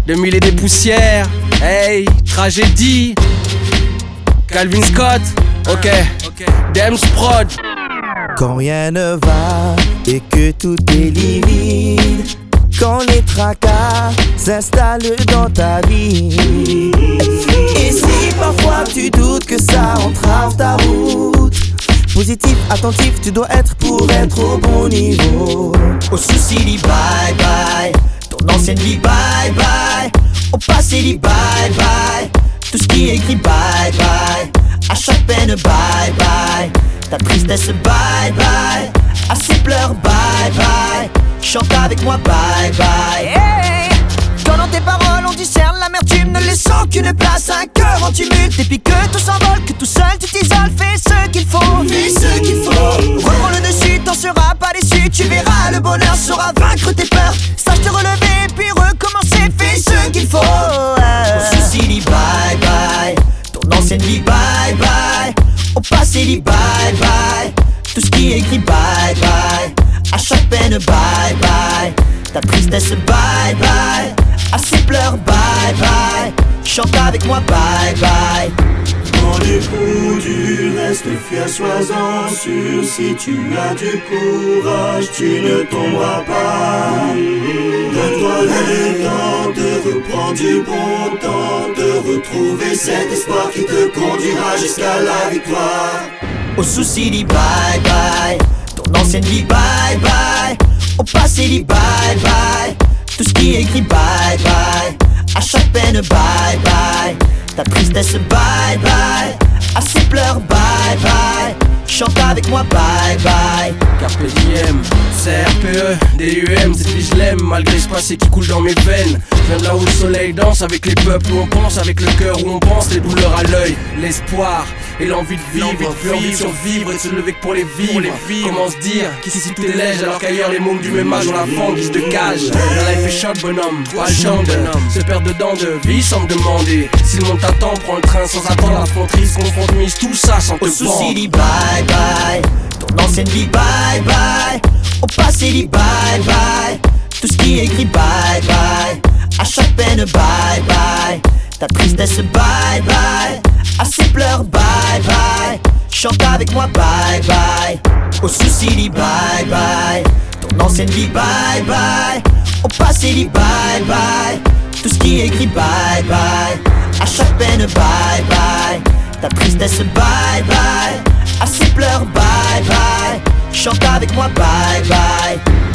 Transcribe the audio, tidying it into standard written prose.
2000 et des poussières. Hey, tragédie. Calvin Scott. Ok. Dems Prod. Quand rien ne va et que tout est livide, quand les tracas s'installent dans ta vie, et si parfois tu doutes que ça entrave ta route, positif, attentif, tu dois être pour être au bon niveau. Au souci dit bye bye, ton ancienne vie bye bye, au passé dit bye bye, tout ce qui est écrit bye bye, à chaque peine bye bye, ta tristesse bye bye, à ses pleurs bye bye, chante avec moi bye bye. Hey, dans tes paroles on discerne l'amertume, ne laissant qu'une place, un cœur en tumulte. Et puis que tout s'envole, que tout seul tu t'isoles, fais ce qu'il faut, fais ce qu'il faut. Reprends le dessus, t'en seras pas déçu, tu verras le bonheur saura vaincre tes peurs. Sache te relever puis recommencer, fais ce qu'il faut. Au souci dit bye bye, ton ancienne vie bye bye, au passé dit bye bye, tout ce qui est écrit bye bye, à chaque peine bye bye, ta tristesse bye bye, à ses pleurs bye bye, chante avec moi bye bye. Dans les coups du reste fier, sois-en sûr. Si tu as du courage, tu ne tomberas pas. Donne-toi le temps de reprendre du bon temps, de retrouver cet espoir qui te conduira jusqu'à la victoire. Au souci dit bye bye, ton ancienne vie bye bye, au passé dit bye bye, tout ce qui est écrit bye bye, à chaque peine bye bye, ta tristesse bye bye, à ses pleurs bye bye, chante avec moi bye bye. Carpe diem, CRPE, DUM, cette vie je l'aime malgré ce passé qui coule dans mes veines. Je viens de là où le soleil danse, avec les peuples où on pense, avec le cœur où on pense, les douleurs à l'œil, l'espoir et l'envie de vivre, envie de survivre et de se lever que pour les vivre. Comment se dire qu'ici tout est léger alors qu'ailleurs les mômes du même âge ont la fente de cage. La life est short bonhomme, pas le genre de se perdre dedans de vie sans me demander si le monde t'attend, prends le train sans attendre la fronterie, se confronte, mise tout ça sans te prendre. Au souci dit bye bye, ton ancienne vie bye bye, au passé dit bye bye, tout ce qui est écrit bye bye, à chaque peine bye bye, ta tristesse bye bye, à ses pleurs bye bye, chante avec moi bye bye. Au souci dit bye bye, ton ancienne vie bye bye, au passé dit bye bye, tout ce qui est écrit bye bye, à chaque peine bye bye, ta tristesse bye bye, à ses pleurs bye bye, chante avec moi bye bye.